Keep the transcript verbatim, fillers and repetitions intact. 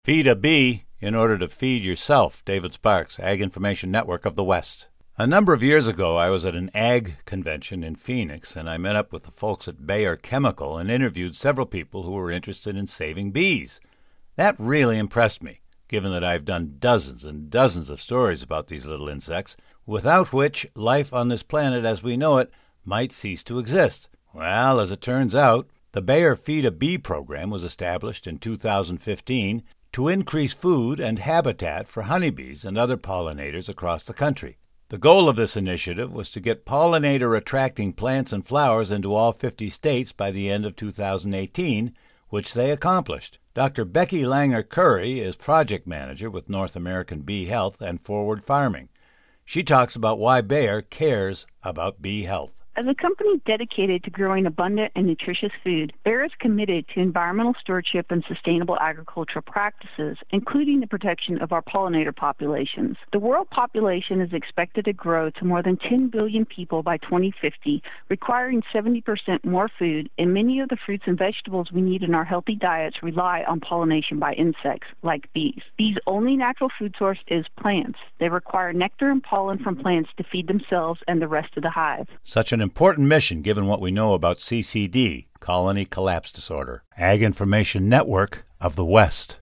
Feed a bee in order to feed yourself. David Sparks, Ag Information Network of the West. A number of years ago, I was at an ag convention in Phoenix, and I met up with the folks at Bayer Chemical and interviewed several people who were interested in saving bees. That really impressed me, given that I've done dozens and dozens of stories about these little insects, without which life on this planet as we know it might cease to exist. Well, as it turns out, the Bayer Feed a Bee program was established in two thousand fifteen to increase food and habitat for honeybees and other pollinators across the country. The goal of this initiative was to get pollinator-attracting plants and flowers into all fifty states by the end of two thousand eighteen, which they accomplished. Doctor Becky Langer Curry is project manager with North American Bee Health and Forward Farming. She talks about why Bayer cares about bee health. As a company dedicated to growing abundant and nutritious food, Bayer is committed to environmental stewardship and sustainable agricultural practices, including the protection of our pollinator populations. The world population is expected to grow to more than ten billion people by twenty fifty, requiring seventy percent more food, and many of the fruits and vegetables we need in our healthy diets rely on pollination by insects, like bees. Bees' only natural food source is plants. They require nectar and pollen from plants to feed themselves and the rest of the hive. Such an important mission given what we know about C C D, Colony Collapse Disorder. Ag Information Network of the West.